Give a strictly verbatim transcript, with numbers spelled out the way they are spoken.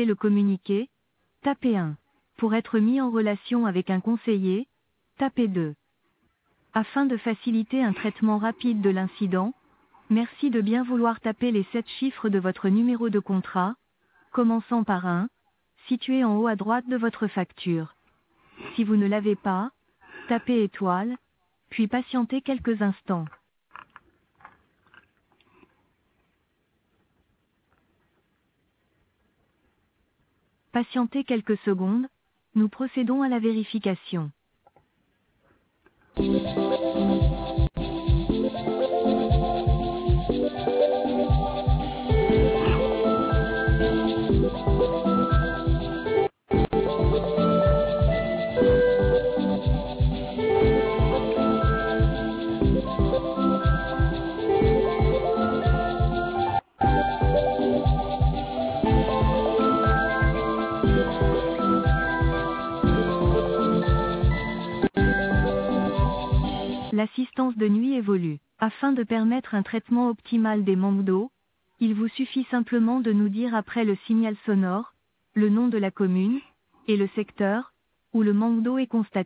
souhaitez le communiquer, tapez un. Pour être mis en relation avec un conseiller, tapez deux. Afin de faciliter un traitement rapide de l'incident, merci de bien vouloir taper les sept chiffres de votre numéro de contrat, commençant par un, situé en haut à droite de votre facture. Si vous ne l'avez pas, tapez étoile, puis patientez quelques instants. Patientez quelques secondes, nous procédons à la vérification. L'assistance de nuit évolue. Afin de permettre un traitement optimal des manques d'eau, il vous suffit simplement de nous dire après le signal sonore, le nom de la commune, et le secteur, où le manque d'eau est constaté.